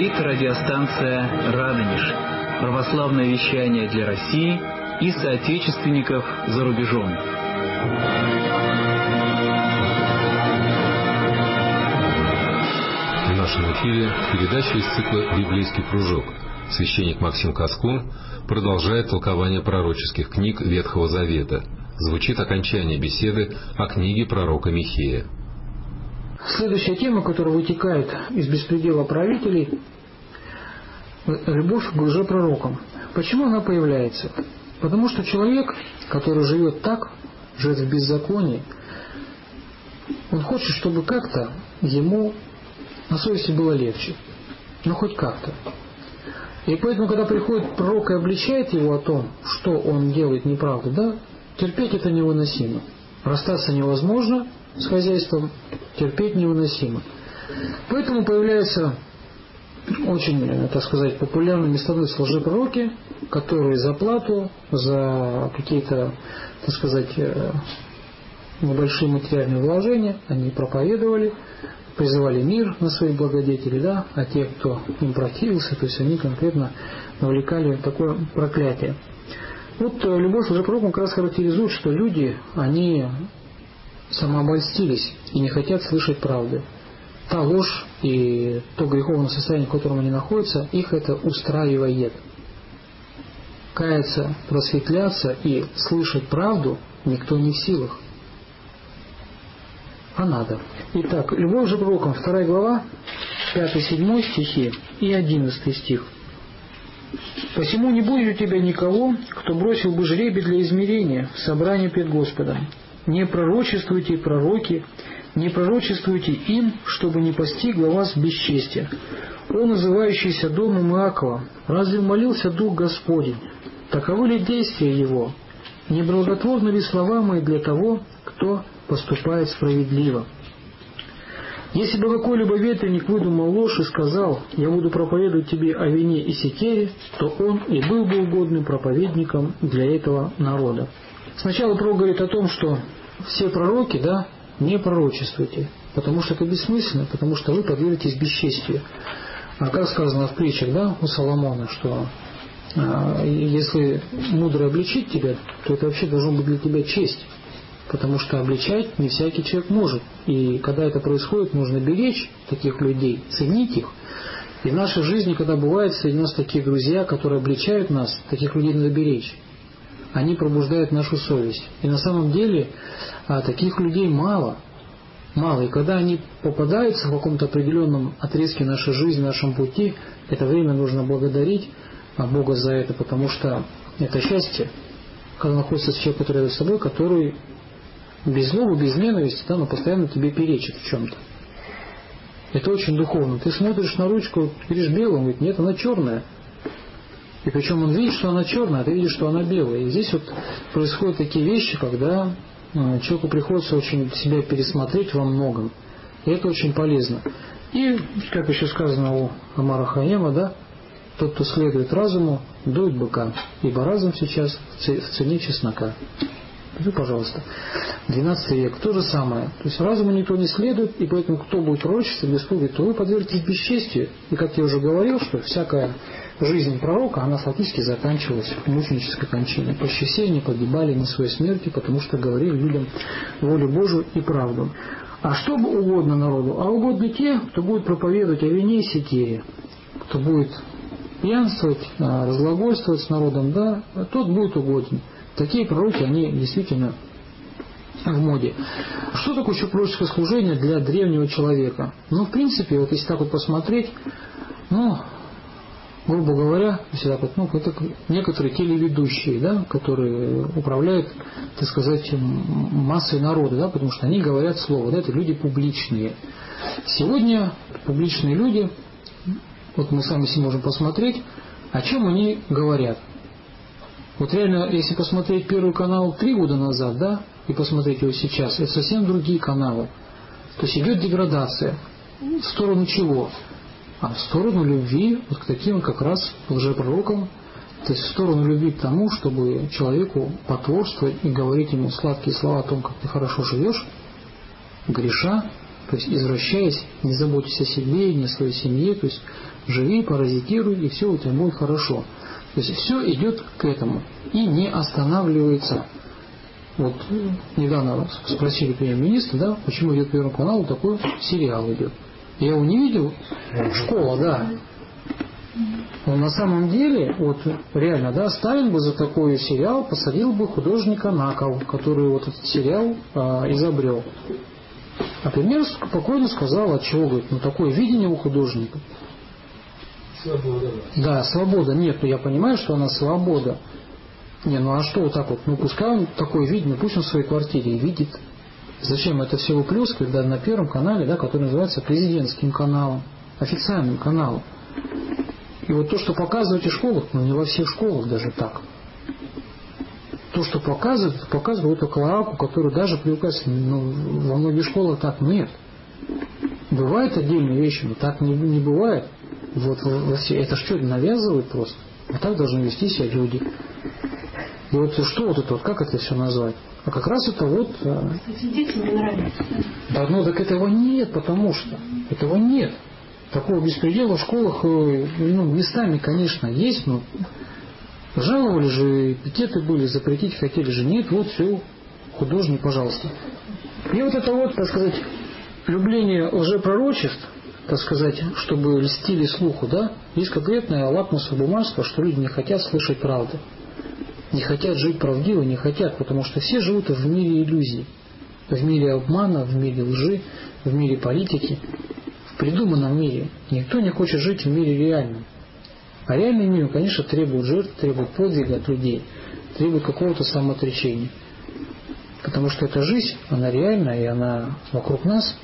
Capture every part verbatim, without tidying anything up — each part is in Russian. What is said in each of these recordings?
Говорит радиостанция «Радонеж». Православное вещание для России и соотечественников за рубежом. В нашем эфире передача из цикла «Библейский кружок». Священник Максим Каскун продолжает толкование пророческих книг Ветхого Завета. Звучит окончание беседы о книге пророка Михея. Следующая тема, которая вытекает из беспредела правителей – любовь к лжепророкам. Почему она появляется? Потому что человек, который живет так, живет в беззаконии, он хочет, чтобы как-то ему на совести было легче. Ну, хоть как-то. И поэтому, когда приходит пророк и обличает его о том, что он делает неправду, да, терпеть это невыносимо. Расстаться невозможно с хозяйством, терпеть невыносимо. Поэтому появляются очень, так сказать, популярными становятся лжепророки, которые за плату, за какие-то, так сказать, небольшие материальные вложения, они проповедовали, призывали мир на свои благодетели, да, а те, кто им противился, то есть они конкретно навлекали такое проклятие. Вот любовь к лжепророкам как раз характеризует, что люди, они самообольстились и не хотят слышать правды. Та ложь и то греховное состояние, в котором они находятся, их это устраивает. Каяться, просветляться и слышать правду никто не в силах. А надо. Итак, любовь же пророкам, вторая глава, пятый-седьмой стихи и одиннадцатый стих. «Посему не будет у тебя никого, кто бросил бы жребий для измерения в собрании пред Господом. Не пророчествуйте, пророки, не пророчествуйте им, чтобы не постигло вас бесчестие. О, называющийся домом Иакова, разве молился Дух Господень? Таковы ли действия его? Неблаготворны ли слова мои для того, кто поступает справедливо? Если бы какой-либо ветреник выдумал ложь и сказал, я буду проповедовать тебе о вине и секере, то он и был бы угодным проповедником для этого народа». Сначала пророк говорит о том, что все пророки, да, не пророчествуйте, потому что это бессмысленно, потому что вы подвергнетесь бесчестию. А как сказано в притчах, да, у Соломона, что а, если мудро обличить тебя, то это вообще должно быть для тебя честь. Потому что обличать не всякий человек может. И когда это происходит, нужно беречь таких людей, ценить их. И в нашей жизни, когда бывает среди нас такие друзья, которые обличают нас, таких людей надо беречь. Они пробуждают нашу совесть. И на самом деле таких людей мало. Мало. И когда они попадаются в каком-то определенном отрезке нашей жизни, нашем пути, это время нужно благодарить Бога за это, потому что это счастье, когда находится человек, который рядом с тобой, который без злобы, без ненависти, да, но постоянно тебе перечит в чем-то. Это очень духовно. Ты смотришь на ручку, ты видишь белую, он говорит, нет, она черная. И причем он видит, что она черная, а ты видишь, что она белая. И здесь вот происходят такие вещи, когда человеку приходится очень себя пересмотреть во многом. И это очень полезно. И, как еще сказано у Омара Хайяма, да, тот, кто следует разуму, дует быка, ибо разум сейчас в цене чеснока. Ну, пожалуйста. двенадцатый век. То же самое. То есть разуму никто не следует, и поэтому кто будет пророчествовать, Господь, то вы подвергнетесь бесчестию. И как я уже говорил, что всякая жизнь пророка, она фактически заканчивалась мученической кончиной. Почти все они погибали не своей смерти, потому что говорили людям волю Божию и правду. А что угодно народу? А угодно те, кто будет проповедовать о вине и секере, кто будет пьянствовать, разглагольствовать с народом, да, тот будет угоден. Такие пророки, они действительно в моде. Что такое еще пророческое служение для древнего человека? Ну, в принципе, вот если так вот посмотреть, ну, грубо говоря, если так вот, ну, это некоторые телеведущие, да, которые управляют, так сказать, массой народа, да, потому что они говорят слово, да, это люди публичные. Сегодня публичные люди, вот мы сами себе можем посмотреть, о чем они говорят. Вот реально, если посмотреть Первый канал три года назад, да, и посмотреть его сейчас, это совсем другие каналы. То есть идет деградация. В сторону чего? А в сторону любви вот к таким как раз лжепророкам, то есть в сторону любви к тому, чтобы человеку потворствовать и говорить ему сладкие слова о том, как ты хорошо живешь, греша, То есть, извращаясь, не заботясь о себе, не о своей семье, то есть, живи, паразитируй, и все у тебя будет хорошо. То есть, все идет к этому и не останавливается. Вот недавно спросили премьер-министра, да, почему идет Первому каналу такой сериал идет. Я его не видел. Школа, да. Но на самом деле, вот реально, да, Сталин бы за такой сериал посадил бы художника на кол, который вот этот сериал а, изобрел. А премьер спокойно сказал, от чего, говорит, ну такое видение у художника. Свобода. Да, свобода. Нет, ну я понимаю, что она свобода. Не, ну а что вот так вот? Ну пускай он такое видит, ну пусть он в своей квартире и видит. Зачем это все выплескивать, да, на Первом канале, да, который называется президентским каналом, официальным каналом. И вот то, что показывают в школах, ну не во всех школах даже так. То, что показывают, показывают эту клоаку, которую даже привлекается, ну, во многих школах так нет. Бывают отдельные вещи, но так не, не бывает. Вот во все, это что, навязывают просто? А так должны вести себя люди. И вот что вот это вот, как это все назвать? А как раз это вот... Кстати, детям не нравится. Да, ну так этого нет, потому что этого нет. Такого беспредела в школах, ну, местами, конечно, есть, но жаловали же, пикеты были, запретить хотели же. Нет, вот все, художник, пожалуйста. И вот это вот, так сказать, любление лжепророчеств, так сказать, чтобы льстили слуху, да, есть конкретная лакмусовая бумажка, что люди не хотят слышать правды. Не хотят жить правдиво, не хотят, потому что все живут в мире иллюзий, в мире обмана, в мире лжи, в мире политики, в придуманном мире. Никто не хочет жить в мире реальном. А реальный мир, конечно, требует жертв, требует подвига от людей, требует какого-то самоотречения. Потому что эта жизнь, она реальная, и она вокруг нас.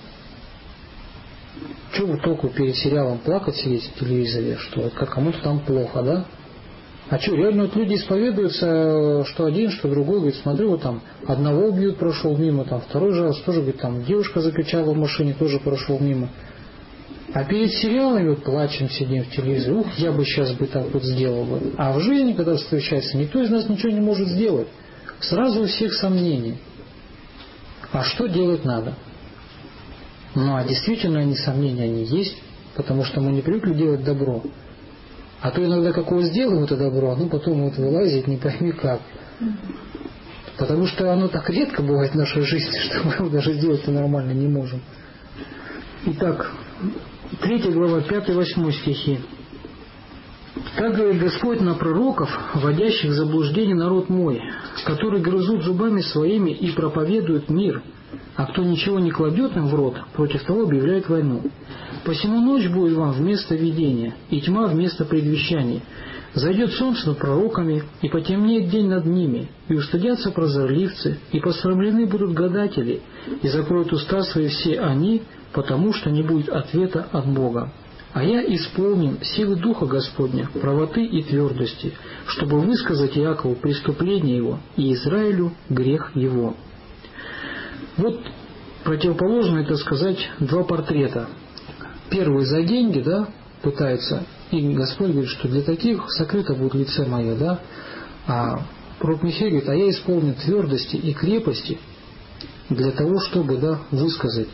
Чего толку перед сериалом плакать, сидеть в телевизоре, что как кому-то там плохо, да? А что, реально вот люди исповедуются, что один, что другой, говорит, смотри, вот там одного убьют, прошел мимо, там второй же раз тоже, говорит, там девушка закричала в машине, тоже прошел мимо. А перед сериалами вот плачем, сидим в телевизоре, ух, я бы сейчас бы так вот сделал бы. А в жизни, когда встречается, никто из нас ничего не может сделать. Сразу у всех сомнений. А что делать надо? Ну, а действительно, они сомнения, они есть, потому что мы не привыкли делать добро. А то иногда какое сделаем это добро, оно потом вот вылазит не пойми как. Потому что оно так редко бывает в нашей жизни, что мы его даже сделать-то нормально не можем. Итак, третья глава, пятый-восьмой стихи. «Так говорит Господь на пророков, вводящих в заблуждение народ мой, которые грызут зубами своими и проповедуют мир, а кто ничего не кладет им в рот, против того объявляет войну. Посему ночь будет вам вместо видения, и тьма вместо предвещаний. Зайдет солнце над пророками, и потемнеет день над ними, и устыдятся прозорливцы, и посрамлены будут гадатели, и закроют уста свои все они, потому что не будет ответа от Бога. А я исполнен силы Духа Господня, правоты и твердости, чтобы высказать Иакову преступление его и Израилю грех его». Вот противоположно, это сказать, два портрета. Первый за деньги, да, пытается, и Господь говорит, что для таких сокрыто будет лице мое, да, а пророк Михея говорит, а я исполнен твердости и крепости для того, чтобы, да, высказать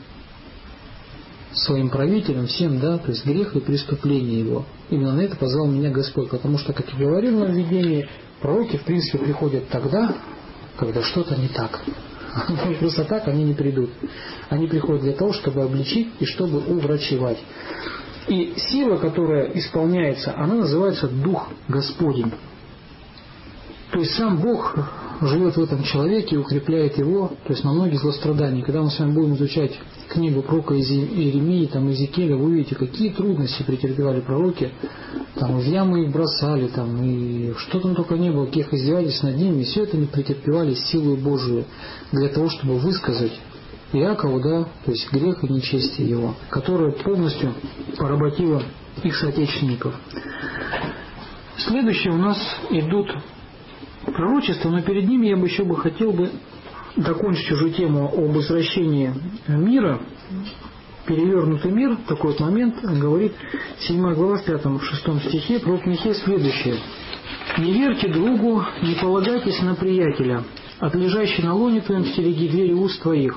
своим правителям всем, да, то есть грех и преступление его. Именно на это позвал меня Господь, потому что, как я говорил на видении, пророки, в принципе, приходят тогда, когда что-то не так. Просто так они не придут. Они приходят для того, чтобы обличить и чтобы уврачевать. И сила, которая исполняется, она называется Дух Господень. То есть сам Бог живет в этом человеке и укрепляет его, то есть на многие злострадания. Когда мы с вами будем изучать книгу пророка Иеремии, там, Иезекииля, вы увидите, какие трудности претерпевали пророки. Там в ямы их бросали, там, и что там только не было, каких издевались над ними, и все это они претерпевали силу Божию для того, чтобы высказать Иакову, да, то есть грех и нечестие его, которое полностью поработило их соотечественников. Следующие у нас идут пророчества, но перед ними я бы еще бы хотел бы закончить уже тему об возвращении мира, перевернутый мир, такой вот момент, говорит седьмая глава в пятом-шестом стихе, пророк Михея следующее. «Не верьте другу, не полагайтесь на приятеля, от лежащей на лоне твоем стереги двери уст твоих,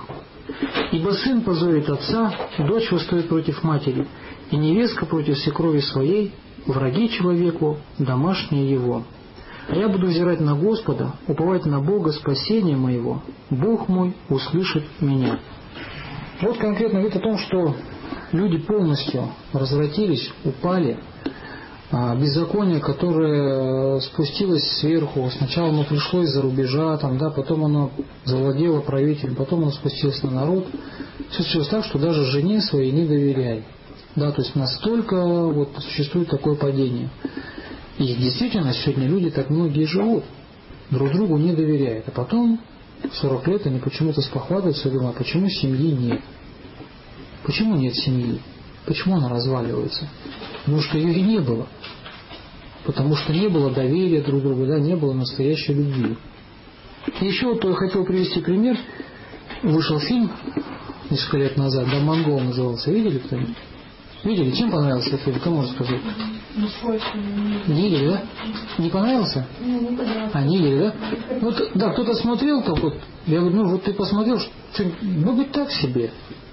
Ибо сын позорит отца, дочь восстает против матери, и невестка против свекрови своей, враги человеку, домашние его. А я буду взирать на Господа, уповать на Бога спасения моего. Бог мой услышит меня». Вот конкретно говорит о том, что люди полностью развратились, упали. Беззаконие, которое спустилось сверху, сначала оно пришло из-за рубежа, там, да, потом оно завладело правителем, потом оно спустилось на народ. Все случилось так, что даже жене своей не доверяй. Да, то есть настолько вот существует такое падение. И действительно, сегодня люди так многие живут, друг другу не доверяют. А потом, в сорок лет, они почему-то спохватываются и думают, а почему семьи нет? Почему нет семьи? Почему она разваливается? Потому что ее и не было. Потому что не было доверия друг к другу, да, не было настоящей любви. И еще вот я хотел привести пример. Вышел фильм несколько лет назад, да, «Монгол» назывался. Видели кто-нибудь? Видели? Чем понравился фильм? Кому рассказать? Не видели, да? Не понравился? Не понравился. А, не видели, да? Вот, да, кто-то смотрел, так вот, я говорю, ну вот ты посмотрел, что, ну, быть так себе.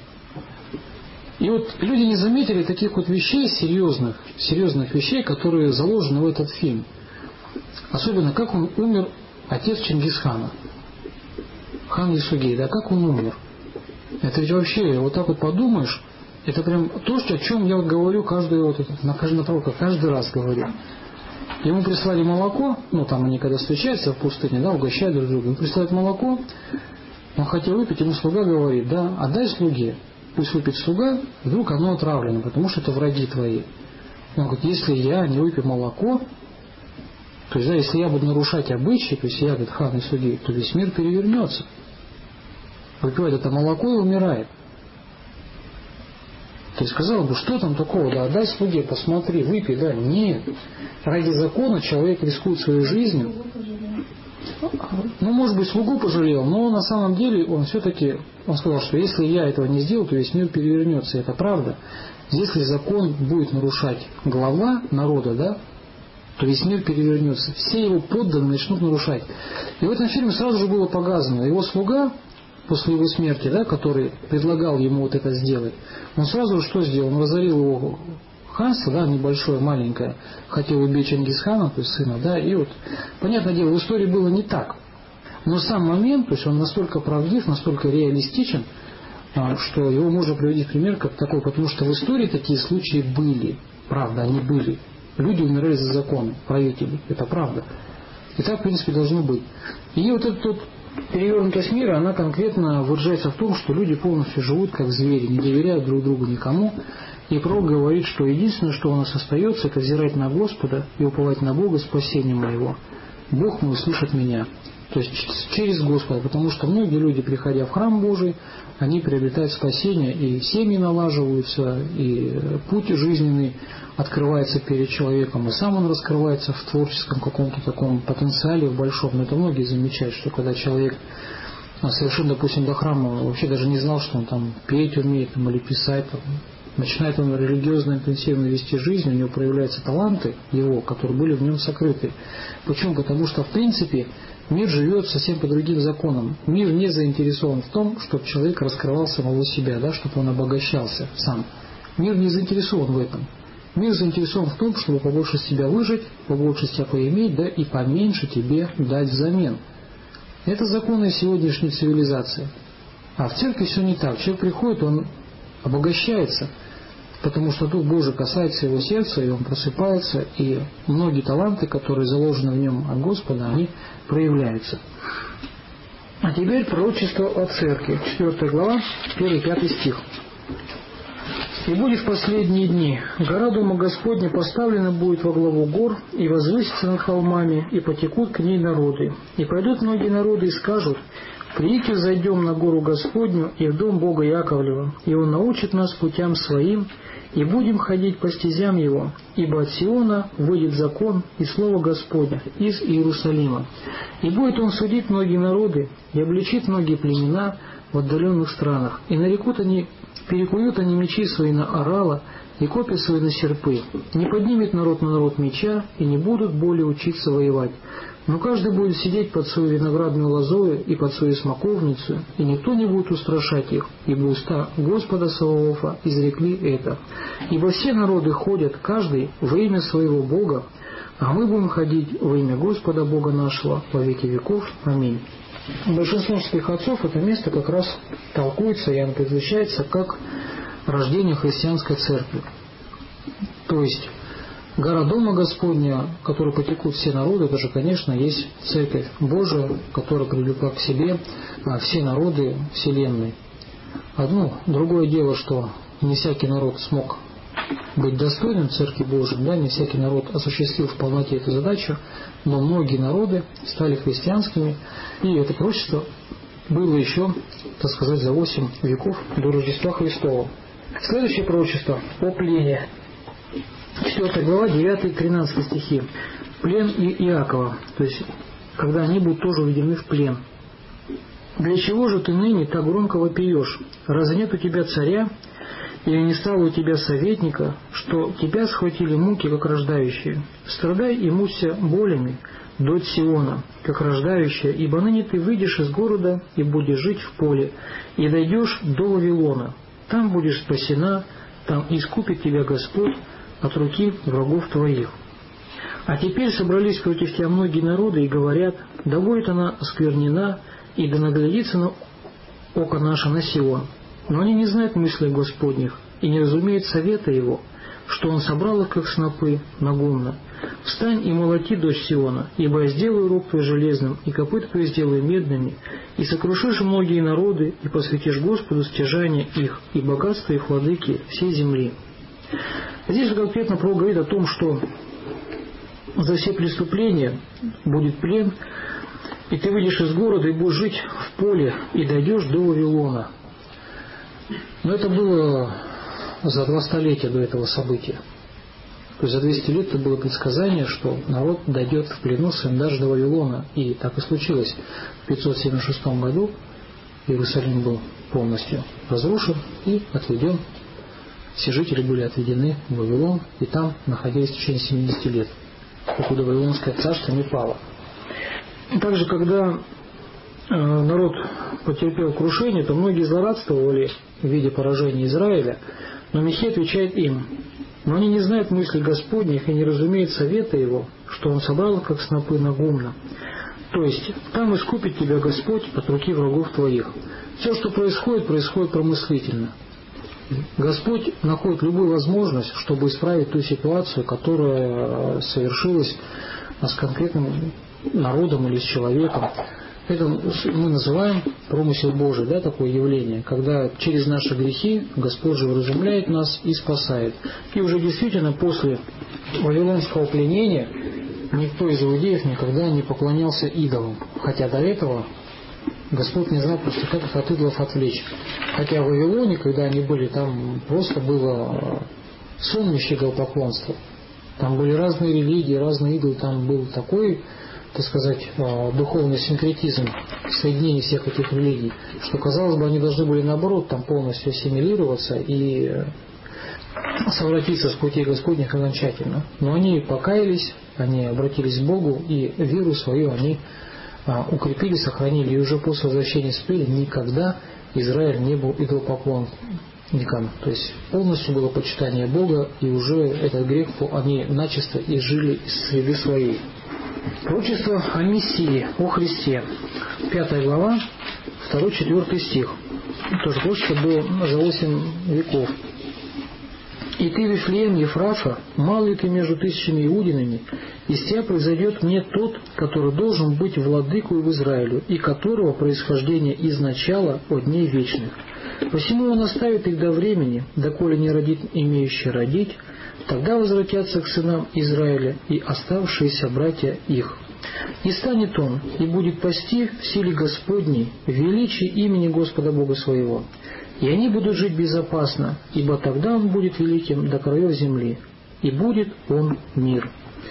И вот люди не заметили таких вот вещей, серьезных, серьезных вещей, которые заложены в этот фильм. Особенно, как он умер, отец Чингисхана. Хан Ясугей, да, как он умер. Это ведь вообще, вот так вот подумаешь, это прям то, о чем я вот говорю каждый, вот, на каждом пророке, каждый раз говорю. Ему прислали молоко, ну там они когда встречаются в пустыне, да, угощают друг друга, ему присылают молоко, он хотел выпить, ему слуга говорит, да, отдай слуге. Пусть выпьет слуга, вдруг оно отравлено, потому что это враги твои. Он говорит, если я не выпью молоко, то есть, да, если я буду нарушать обычаи, то есть я, говорит, хан и судей, то весь мир перевернется. Выпивает это молоко и умирает. То есть сказал бы, что там такого, да, отдай слуге, посмотри, выпей, да, нет. Ради закона человек рискует своей жизнью. Ну, может быть, слугу пожалел, но на самом деле он все-таки, он сказал, что если я этого не сделаю, то весь мир перевернется. Это правда. Если закон будет нарушать глава народа, да, то весь мир перевернется. Все его подданные начнут нарушать. И в этом фильме сразу же было показано, его слуга, после его смерти, да, который предлагал ему вот это сделать, он сразу же что сделал? Он разорил его ханство, да, небольшое, маленькое, хотел убить Чингисхана, то есть сына, да, и вот, понятное дело, в истории было не так. Но сам момент, то есть он настолько правдив, настолько реалистичен, что его можно приводить в пример как такой, потому что в истории такие случаи были, правда, они были. Люди умирали за закон, правители, это правда. И так, в принципе, должно быть. И вот этот вот перевернутость мира, она конкретно выражается в том, что люди полностью живут как звери, не доверяют друг другу никому. И пророк говорит, что единственное, что у нас остается, это взирать на Господа и уповать на Бога спасения моего. Бог мой услышит меня. То есть через Господа, потому что многие люди, приходя в храм Божий, они приобретают спасение, и семьи налаживаются, и путь жизненный открывается перед человеком, и сам он раскрывается в творческом каком-то таком потенциале большом. Но это многие замечают, что когда человек совершенно, допустим, до храма вообще даже не знал, что он там петь умеет там, или писать, там, начинает он религиозно интенсивно вести жизнь, у него проявляются таланты его, которые были в нем сокрыты. Почему? Потому что в принципе мир живет совсем по другим законам. Мир не заинтересован в том, чтобы человек раскрывал самого себя, да, чтобы он обогащался сам. Мир не заинтересован в этом. Мир заинтересован в том, чтобы побольше себя выжить, побольше себя поиметь, да, и поменьше тебе дать взамен. Это законы сегодняшней цивилизации. А в церкви все не так. Человек приходит, он обогащается, потому что Дух Божий касается его сердца, и он просыпается, и многие таланты, которые заложены в нем от Господа, они проявляются. А теперь пророчество о церкви. четвёртая глава, первый-пятый стих. «И будет в последние дни, гора Дома Господня поставлена будет во главу гор, и возвысится над холмами, и потекут к ней народы. И пойдут многие народы и скажут: придите, взойдем на гору Господню и в дом Бога Яковлева, и Он научит нас путям Своим, и будем ходить по стезям Его, ибо от Сиона выйдет закон и слово Господня из Иерусалима. И будет Он судить многие народы, и обличит многие племена в отдаленных странах, и нарекут они, перекуют они мечи свои на орала, и копья свои на серпы. Не поднимет народ на народ меча, и не будут более учиться воевать. Но каждый будет сидеть под свою виноградную лозою и под свою смоковницу, и никто не будет устрашать их, ибо уста Господа Саваофа изрекли это. Ибо все народы ходят, каждый во имя своего Бога, а мы будем ходить во имя Господа Бога нашего во веки веков. Аминь. Большинством святых отцов это место как раз толкуется и изучается как рождение христианской церкви. То есть гора Дома Господня, в которой потекут все народы, это же, конечно, есть Церковь Божия, которая привлекла к себе все народы Вселенной. Одно, другое дело, что не всякий народ смог быть достойным Церкви Божией, да, не всякий народ осуществил в полноте эту задачу, но многие народы стали христианскими, и это пророчество было еще, так сказать, за восемь веков до Рождества Христова. Следующее пророчество о плене. четвёртая глава, девятый-тринадцатый стихи. Плен и Иакова, то есть когда они будут тоже уведены в плен. «Для чего же ты ныне так громко вопиешь? Разве нет у тебя царя, или не стало у тебя советника, что тебя схватили муки, как рождающие? Страдай и мучься болями, дочь Сиона, как рождающая, ибо ныне ты выйдешь из города и будешь жить в поле, и дойдешь до Вавилона. Там будешь спасена, там искупит тебя Господь от руки врагов твоих. А теперь собрались против тебя многие народы и говорят, да будет она осквернена, и да наглядится на око наше на Сион. Но они не знают мыслей Господних и не разумеют совета его, что он собрал их, как снопы, на гумно. Встань и молоти, дочь Сиона, ибо я сделаю рог твой железным, и копыт твой сделаю медными, и сокрушишь многие народы, и посвятишь Господу стяжание их, и богатство их владыки всей земли». Здесь же конкретно Пророк говорит о том, что за все преступления будет плен, и ты выйдешь из города и будешь жить в поле, и дойдешь до Вавилона. Но это было за два столетия до этого события. То есть за двести лет это было предсказание, что народ дойдет в плену своим даже до Вавилона. И так и случилось. В пятьсот семьдесят шестом году Иерусалим был полностью разрушен и отведен. Все жители были отведены в Вавилон, и там находились в течение семидесяти лет, покуда Вавилонское царство не пало. Также, когда народ потерпел крушение, то многие злорадствовали в виде поражения Израиля, но Михей отвечает им: «Но они не знают мыслей Господних и не разумеют совета его, что он собрал их, как снопы на гумно. То есть, там искупит тебя Господь от руки врагов твоих». Все, что происходит, происходит промыслительно. Господь находит любую возможность, чтобы исправить ту ситуацию, которая совершилась с конкретным народом или с человеком. Это мы называем промысел Божий, да, такое явление, когда через наши грехи Господь же вразумляет нас и спасает. И уже действительно после вавилонского пленения никто из иудеев никогда не поклонялся идолам, хотя до этого Господь не знал просто, как их от идолов отвлечь. Хотя в Вавилоне, когда они были, там просто было сонмище идолопоклонства. Там были разные религии, разные идолы, там был такой, так сказать, духовный синкретизм, соединение всех этих религий, что, казалось бы, они должны были, наоборот, там полностью ассимилироваться и совратиться с путей Господних окончательно. Но они покаялись, они обратились к Богу, и веру свою они укрепили, сохранили. И уже после возвращения с плена никогда Израиль не был идолопоклонником. То есть полностью было почитание Бога, и уже этот грех они начисто изжили из среды своей. Пророчество о Мессии, о Христе. Пятая глава, второй-четвертый стих. Тоже пророчество было за восемь веков. «И ты, Вифлеем Ефрафа, малый ты между тысячами иудинами, из тебя произойдет мне тот, который должен быть владыкою в Израилю, и которого происхождение из начала от дней вечных. Посему он оставит их до времени, доколе не родит имеющий родить, тогда возвратятся к сынам Израиля и оставшиеся братья их. И станет он, и будет пасти в силе Господней, в величии имени Господа Бога своего. И они будут жить безопасно, ибо тогда он будет великим до краев земли, и будет он мир».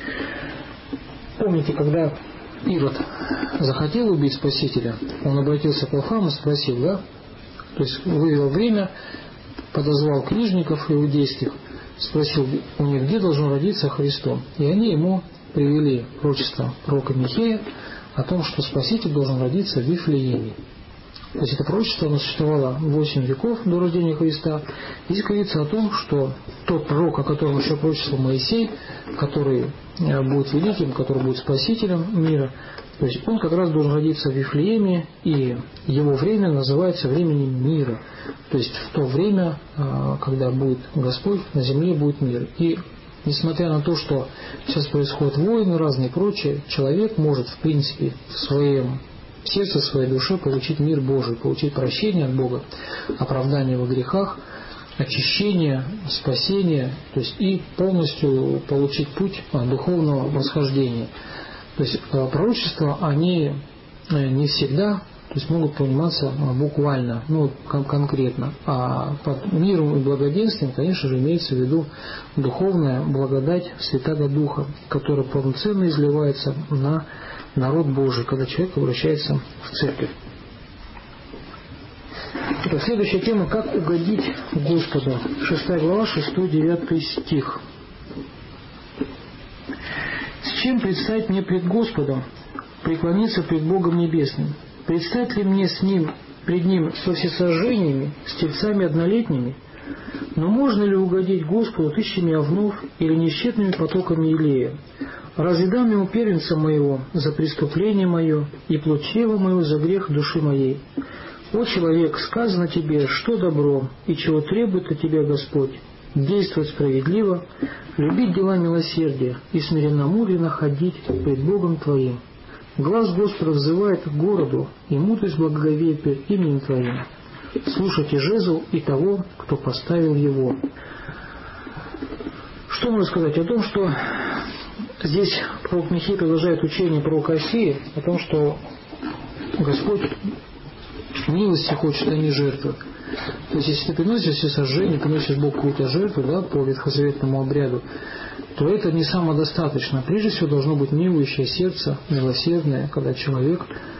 Помните, когда Ирод захотел убить Спасителя, он обратился к волхвам и спросил, да? То есть вывел время, подозвал книжников иудейских, спросил у них, где должен родиться Христос. И они ему привели пророчество пророка Михея о том, что Спаситель должен родиться в Вифлееме. То есть это пророчество, оно существовало восемь веков до рождения Христа. Здесь говорится о том, что тот пророк, о котором еще пророчествовал Моисей, который будет великим, который будет спасителем мира, то есть он как раз должен родиться в Вифлееме, и его время называется временем мира. То есть в то время, когда будет Господь, на земле будет мир. И несмотря на то, что сейчас происходят войны разные и прочее, человек может в принципе в своем в сердце, в своей душе получить мир Божий, получить прощение от Бога, оправдание во грехах, очищение, спасение, то есть и полностью получить путь духовного восхождения. То есть пророчества, они не всегда, то есть могут пониматься буквально, ну кон- конкретно, а под миром и благоденствием, конечно же, имеется в виду духовная благодать Святаго Духа, которая полноценно изливается на народ Божий, когда человек обращается в церковь. Итак, следующая тема: как угодить Господу. Шестая глава, шестой-девятый стих. С чем предстать мне пред Господом, преклониться пред Богом Небесным? Предстать ли мне с Ним, пред Ним со всесожжениями, с тельцами однолетними? Но можно ли угодить Господу тысячами овнов или несчетными потоками елея? Разве дам ему первенца моего за преступление мое и плоть чрева моего за грех души моей? О человек, сказано тебе, что добро и чего требует от тебя Господь? Действовать справедливо, любить дела милосердия и смиренномудренно ходить пред Богом твоим. Глаз Господа взывает к городу, и мудрость благоговеет перед именем твоим. Слушайте жезл и того, кто поставил его. Что можно сказать о том, что здесь пророк Михей продолжает учение пророка Осии о том, что Господь милости хочет, а не жертвы. То есть, если ты приносишь всесожжение, приносишь Богу какую-то жертву, да, по ветхозаветному обряду, то это не самодостаточно. Прежде всего должно быть милующее сердце, милосердное, когда человек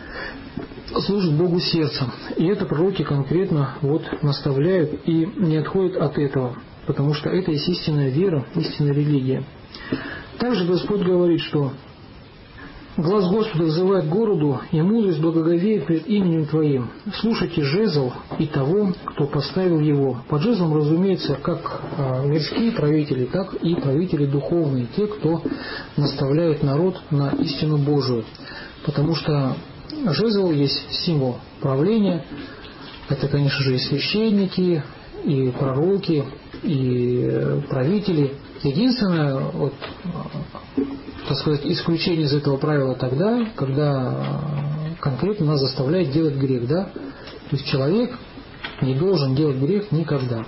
служит Богу сердцем. И это пророки конкретно вот наставляют и не отходят от этого, потому что это есть истинная вера, истинная религия. Также Господь говорит, что глаз Господа взывает городу, и мудрость благоговеет пред именем Твоим. Слушайте жезл и того, кто поставил его. Под жезлом, разумеется, как мирские правители, так и правители духовные, те, кто наставляет народ на истину Божию. Потому что жезл есть символ правления. Это, конечно же, и священники, и пророки, и правители. Единственное, вот, так сказать, исключение из этого правила тогда, когда конкретно нас заставляет делать грех, да? То есть человек не должен делать грех никогда.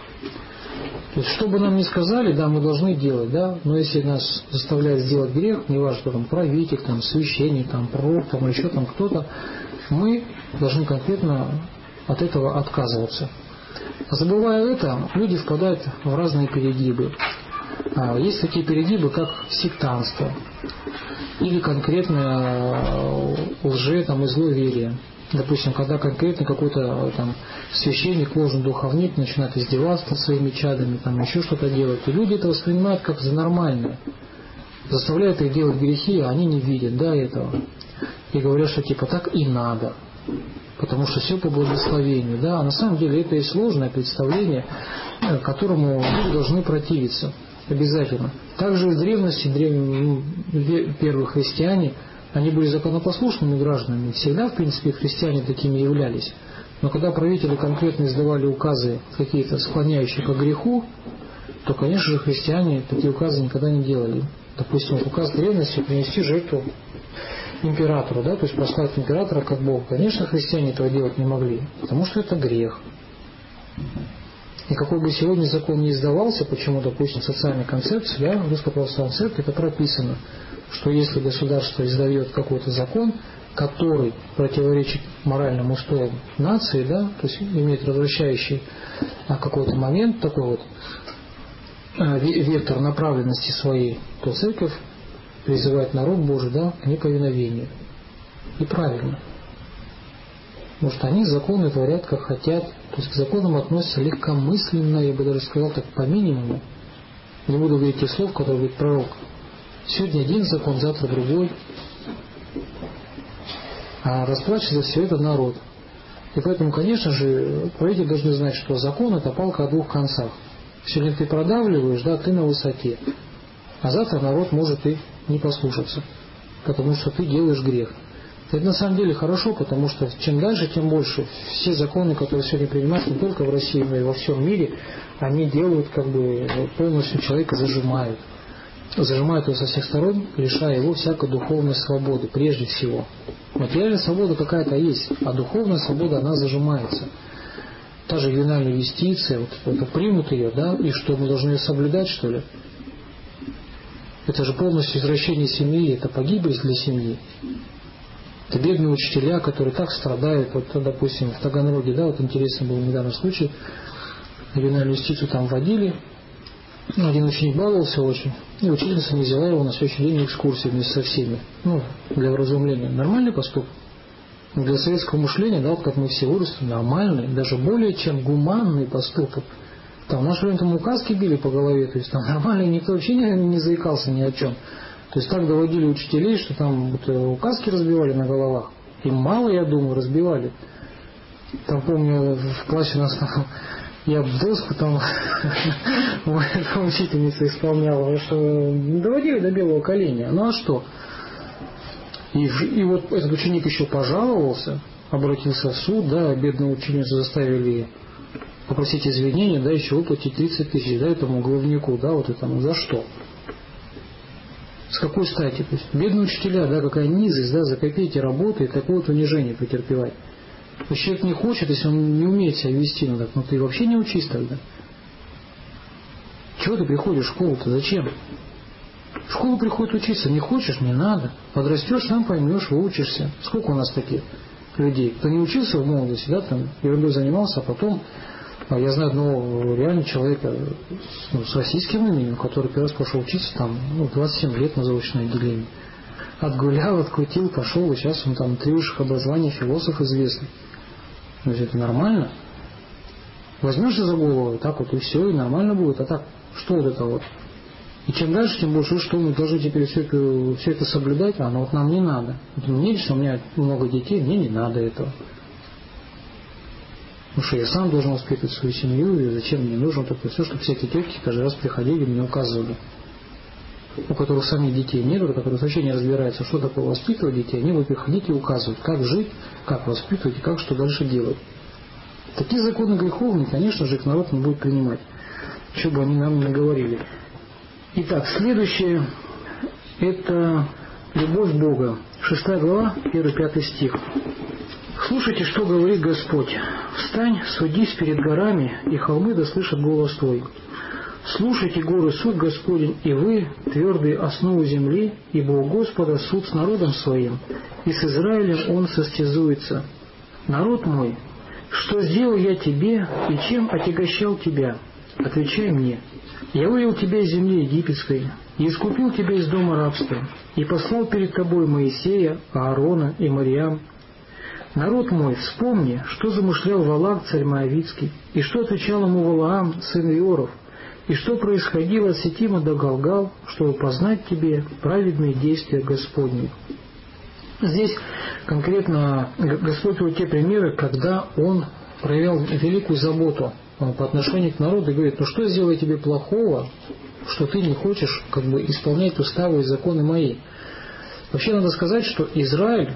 То есть, что бы нам ни сказали, да, мы должны делать, да, но если нас заставляют сделать грех, неважно, что там правитель, там священник, там пророк, там еще там кто-то, мы должны конкретно от этого отказываться. Забывая это, люди впадают в разные перегибы. Есть такие перегибы, как сектантство или конкретное лже там, и зловерие. Допустим, когда конкретно какой-то там священник, ложный духовник начинает издеваться над своими чадами, там еще что-то делать, и люди это воспринимают как за нормальное, заставляют их делать грехи, а они не видят, да, этого, и говорят, что типа так и надо, потому что все по благословению, да, а на самом деле это и сложное представление, которому люди должны противиться обязательно. Также в древности древние, ну, первые христиане, они были законопослушными гражданами. Всегда, в принципе, христиане такими являлись. Но когда правители конкретно издавали указы какие-то склоняющие к греху, то, конечно же, христиане такие указы никогда не делали. Допустим, указ древности принести жертву императору, да, то есть послать императора как Бог. Конечно, христиане этого делать не могли, потому что это грех. И какой бы сегодня закон не издавался, почему, допустим, социальная концепция, да, в Русской Православной Церкви это прописано, что если государство издает какой-то закон, который противоречит моральным устоям нации, да, то есть имеет развращающий а, какой-то момент, такой вот а, вектор направленности своей, то Церковь призывает народ Божий, да, к неповиновению. И правильно. Потому что они законы творят как хотят, то есть к законам относятся легкомысленно, я бы даже сказал так, по минимуму. Не буду говорить тех слов, которые говорит пророк. Сегодня один закон, завтра другой. А расплачивается за все это народ. И поэтому, конечно же, правители должны знать, что закон – это палка о двух концах. Сегодня ты продавливаешь, да, ты на высоте. А завтра народ может и не послушаться, потому что ты делаешь грех. Это на самом деле хорошо, потому что чем дальше, тем больше. Все законы, которые сегодня принимаются не только в России, но и во всем мире, они делают, как бы, полностью человека зажимают. Зажимают его со всех сторон, лишая его всякой духовной свободы, прежде всего. Материальная свобода какая-то есть, а духовная свобода, она зажимается. Та же ювенальная юстиция, вот, вот примут ее, да, и что, мы должны ее соблюдать, что ли? Это же полностью извращение семьи, это погибель для семьи. Это бедные учителя, которые так страдают. Вот, допустим, в Таганроге, да, вот интересный был недавно случай, ювенальную юстицию там вводили, один ученик баловался очень, и учительница не взяла его на следующий день в экскурсии вместе со всеми, ну, для вразумления. Нормальный поступок. Для советского мышления, да, вот как мы все выросли, нормальный, даже более чем гуманный поступок. Там в наше время там указки били по голове, то есть там нормально, никто вообще не, не заикался ни о чем. То есть так доводили учителей, что там вот, указки разбивали на головах. И мало, я думаю, разбивали. Там, помню, в классе у нас там, я в доску там моя учительница исполняла, что доводили до белого коленя. Ну а что? И, и вот этот ученик еще пожаловался, обратился в суд, да, бедную ученицу заставили попросить извинения, да, еще выплатить тридцать тысяч, да, этому главнику, да, вот этому, за что? С какой стати? То есть, бедные учителя, да, какая низость, да, за копейки работает, такое вот унижение претерпевать. То есть человек не хочет, если он не умеет себя вести, ну так, ну ты вообще не учись тогда. Чего ты приходишь в школу-то, зачем? В школу приходит учиться, не хочешь, не надо. Подрастешь, сам поймешь, выучишься. Сколько у нас таких людей, кто не учился в молодости, да, там, ерундой занимался, а потом, я знаю одного реально человека, ну, с российским именем, который первый раз пошел учиться, там, ну, двадцать семь лет на заочное отделение. Отгулял, открутил, пошел, и сейчас он там три высших образования, философ известный. То есть это нормально. Возьмешься за голову, так вот и все, и нормально будет. А так, что вот это вот? И чем дальше, тем больше, что мы должны теперь все это, все это соблюдать, а ну вот нам не надо. Вот мне лично, у меня много детей, мне не надо этого. Потому что я сам должен воспитывать свою семью, и зачем мне нужно такое все, чтобы всякие тетки каждый раз приходили и мне указывали. У которых самих детей нет, у которых вообще не разбираются, что такое воспитывать детей, они будут приходить и указывать, как жить, как воспитывать и как что дальше делать. Такие законы греховные, конечно же, их народ не будет принимать, что бы они нам ни говорили. Итак, следующее – это любовь Бога. Шестая глава, первый-пятый стих. «Слушайте, что говорит Господь. Встань, судись перед горами, и холмы да слышат голос Твой. Слушайте, горы, суд Господень, и вы, твердые основы земли, ибо у Господа суд с народом своим, и с Израилем он состязуется. Народ мой, что сделал я тебе, и чем отягощал тебя? Отвечай мне. Я вывел тебя из земли египетской, и искупил тебя из дома рабства, и послал перед тобой Моисея, Аарона и Мариам. Народ мой, вспомни, что замышлял Валак, царь Моавицкий, и что отвечал ему Валаам, сын Иоров, и что происходило от Сетима до Галгал, чтобы познать тебе праведные действия Господни». Здесь конкретно Господь вот те примеры, когда Он проявлял великую заботу по отношению к народу и говорит: ну что сделал я тебе плохого, что ты не хочешь как бы исполнять уставы и законы мои. Вообще надо сказать, что Израиль,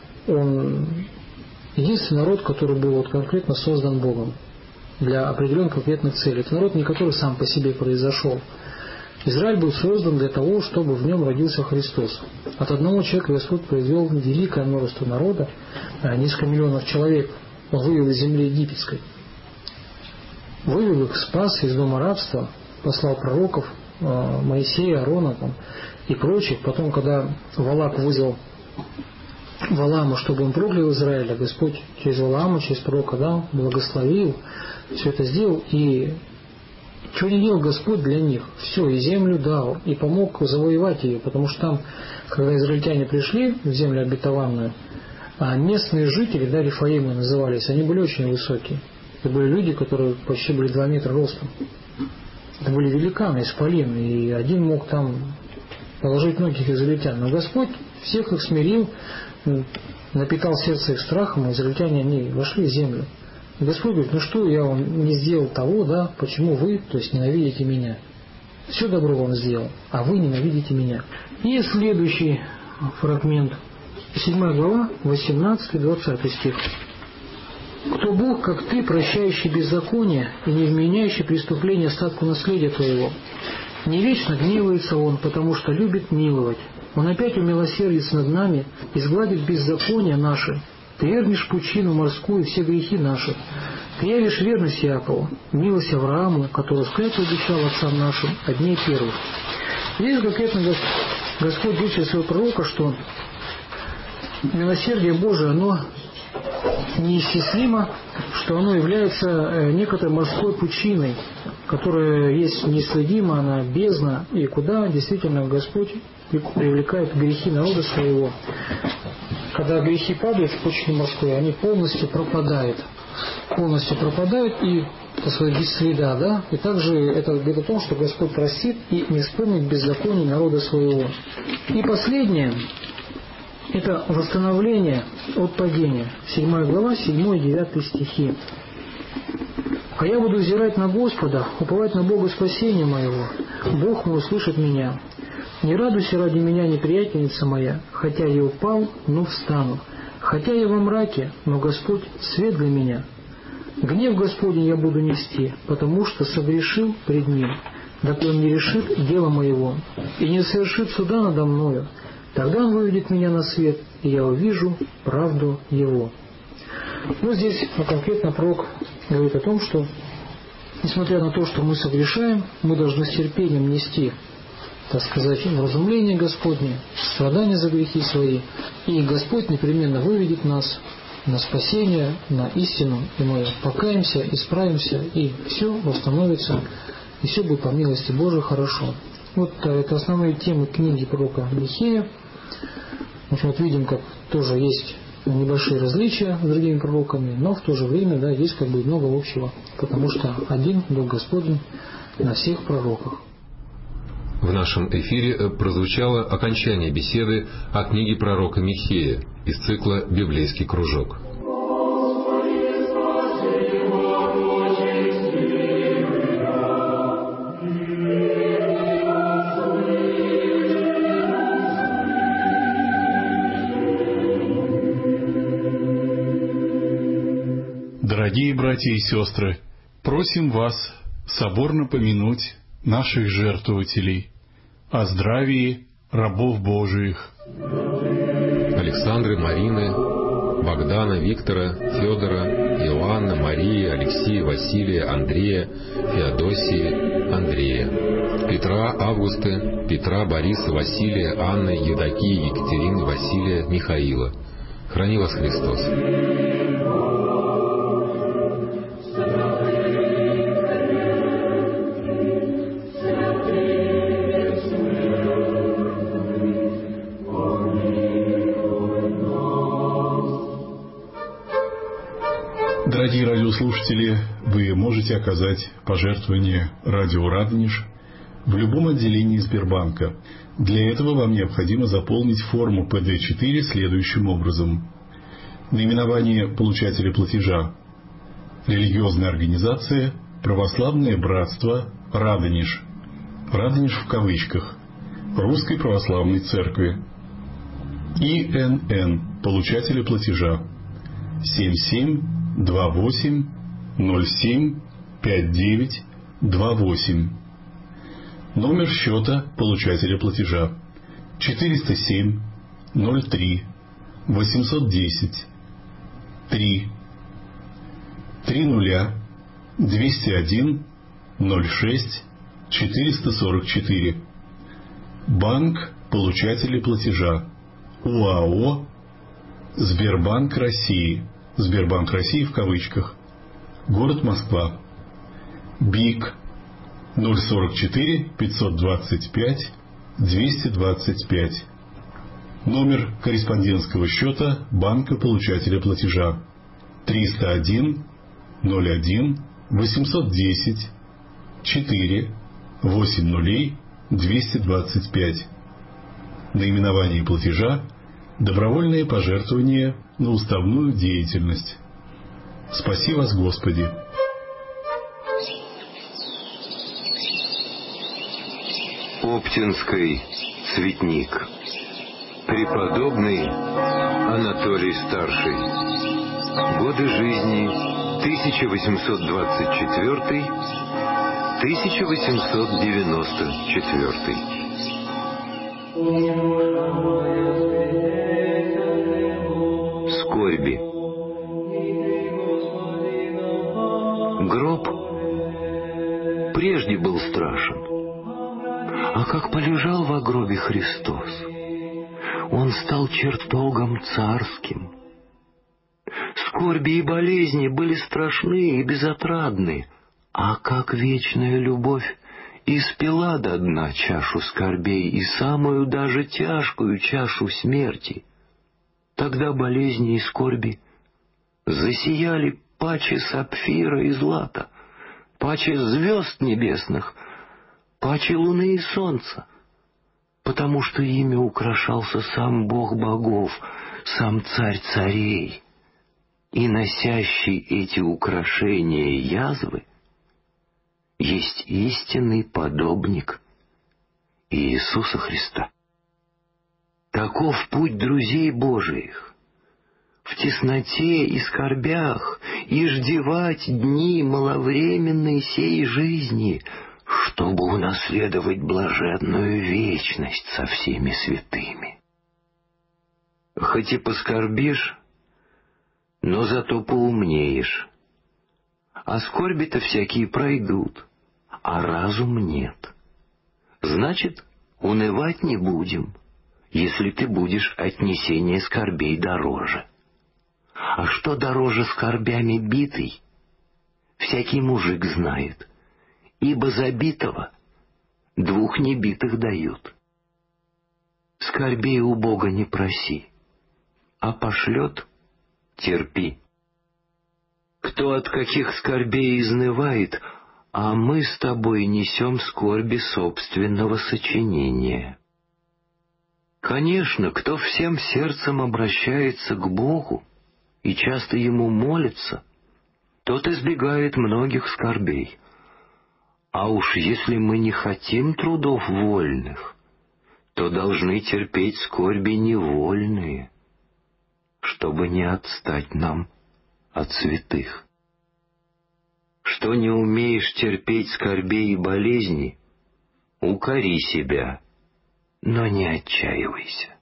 он единственный народ, который был вот конкретно создан Богом для определенной конкретной цели. Это народ, не который сам по себе произошел. Израиль был создан для того, чтобы в нем родился Христос. От одного человека Господь произвел великое множество народа, несколько миллионов человек. Он вывел из земли египетской. Вывел их, спас из дома рабства, послал пророков, Моисея, Аарона там, и прочих. Потом, когда Валак вызвал Валаама, чтобы он проклял Израиля, Господь через Валаама, через пророка дал, благословил, все это сделал. И что не делал Господь для них? Все, и землю дал, и помог завоевать ее, потому что там, когда израильтяне пришли в землю обетованную, а местные жители, да, Рефаимы назывались, они были очень высокие. Это были люди, которые почти были два метра ростом. Это были великаны, исполины, и один мог там положить многих израильтян. Но Господь всех их смирил, напитал сердце их страхом, и израильтяне они вошли в землю. И Господь говорит: ну что, я вам не сделал того, да, почему вы, то есть, ненавидите меня? Все добро вам сделал, а вы ненавидите меня. И следующий фрагмент, седьмая глава, восемнадцатый-двадцатый стих. «Кто Бог, как ты, прощающий беззаконие и не вменяющий преступление остатку наследия твоего? Не вечно гневается он, потому что любит миловать. Он опять умилосердится над нами и сгладит беззаконие наши. Ты вернешь пучину морскую все грехи наши. Ты явишь верность Якову, милость Аврааму, который склятву обещал отцам нашим от дней первых». Здесь конкретно Господь учит своего пророка, что милосердие Божие, оно неисчислимо, что оно является некоторой морской пучиной, которая есть неисследима, она бездна, и куда действительно Господь привлекает грехи народа своего. Когда грехи падают в пучину морской, они полностью пропадают. Полностью пропадают и, так сказать, без следа, да? И также это говорит о том, что Господь простит и не вспомнит беззаконий народа своего. И последнее, это восстановление от падения. Седьмая глава, седьмой и девятый стихи. «А я буду взирать на Господа, уповать на Бога спасения моего. Бог мой услышит меня. Не радуйся ради меня, неприятельница моя, хотя я упал, но встану. Хотя я во мраке, но Господь свет для меня. Гнев Господень я буду нести, потому что согрешил пред Ним, доколе Он не решит дело моего и не совершит суда надо мною. Тогда Он выведет меня на свет, и я увижу правду Его». Ну, здесь конкретно пророк говорит о том, что, несмотря на то, что мы согрешаем, мы должны с терпением нести, так сказать, вразумление Господне, страдания за грехи свои, и Господь непременно выведет нас на спасение, на истину, и мы покаемся, исправимся, и все восстановится, и все будет по милости Божией хорошо. Вот это основные темы книги пророка Михея. В общем, вот видим, как тоже есть небольшие различия с другими пророками, но в то же время, да, есть как бы много общего, потому что один Дух Господень на всех пророках. В нашем эфире прозвучало окончание беседы о книге пророка Михея из цикла «Библейский кружок». Дорогие братья и сестры, просим вас соборно помянуть наших жертвователей о здравии рабов Божиих. Александры, Марины, Богдана, Виктора, Федора, Иоанна, Марии, Алексея, Василия, Андрея, Феодосии, Андрея, Петра, Августы, Петра, Бориса, Василия, Анны, Евдокии, Екатерины, Василия, Михаила. Храни вас Христос. Дорогие радиослушатели, вы можете оказать пожертвование радио «Радонеж» в любом отделении Сбербанка. Для этого вам необходимо заполнить форму пэ дэ четыре следующим образом. Наименование получателя платежа: религиозная организация «Православное братство Радонеж». Радонеж в кавычках. Русской Православной Церкви. И эн эн получателя платежа: семь семь два восемь ноль семь пять девять два восемь. Номер счета получателя платежа: четыреста семь ноль три восемьсот десять три три нуля двести один ноль шесть четыреста сорок четыре. Банк получателя платежа: УАО Сбербанк России. Сбербанк России в кавычках. Город Москва. БИК ноль сорок четыре пятьсот двадцать пять двести двадцать пять. Номер корреспондентского счета банка получателя платежа: триста один ноль один восемьсот десять четыре восемь нулей двести двадцать пять. Наименование платежа – добровольное пожертвование на уставную деятельность. Спаси вас, Господи! Оптинский цветник. Преподобный Анатолий Старший. Годы жизни тысяча восемьсот двадцать четвёртый — тысяча восемьсот девяносто четвёртый. Скорби. Гроб прежде был страшен, а как полежал во гробе Христос, Он стал чертогом царским. Скорби и болезни были страшны и безотрадны, а как вечная любовь испила до дна чашу скорбей и самую даже тяжкую чашу смерти, тогда болезни и скорби засияли паче сапфира и злата, паче звезд небесных, паче луны и солнца, потому что ими украшался сам Бог богов, сам Царь царей, и носящий эти украшения язвы есть истинный подобник Иисуса Христа. Таков путь друзей Божиих: в тесноте и скорбях иждевать дни маловременной сей жизни, чтобы унаследовать блаженную вечность со всеми святыми. Хоть и поскорбишь, но зато поумнеешь, а скорби-то всякие пройдут, а разум нет. Значит, унывать не будем, если ты будешь отнесение скорбей дороже. А что дороже скорбями битый, всякий мужик знает, ибо за битого двух небитых дают. Скорбей у Бога не проси, а пошлет — терпи. Кто от каких скорбей изнывает, а мы с тобой несем скорби собственного сочинения. Конечно, кто всем сердцем обращается к Богу и часто Ему молится, тот избегает многих скорбей. А уж если мы не хотим трудов вольных, то должны терпеть скорби невольные, чтобы не отстать нам от святых. Что не умеешь терпеть скорбей и болезни, укори себя, но не отчаивайся.